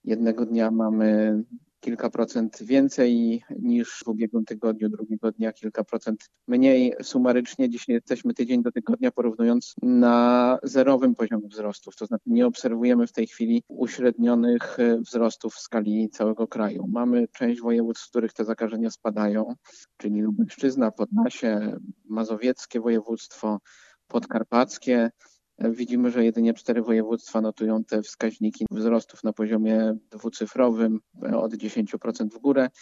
Jednego dnia mamy kilka procent więcej niż w ubiegłym tygodniu, drugiego dnia kilka procent mniej. Sumarycznie dzisiaj jesteśmy tydzień do tygodnia, porównując, na zerowym poziomie wzrostów. To znaczy nie obserwujemy w tej chwili uśrednionych wzrostów w skali całego kraju. Mamy część województw, w których te zakażenia spadają, czyli Lubelszczyzna, Podlasie, Mazowieckie województwo, podkarpackie. Widzimy, że jedynie 4 województwa notują te wskaźniki wzrostów na poziomie dwucyfrowym od 10% w górę.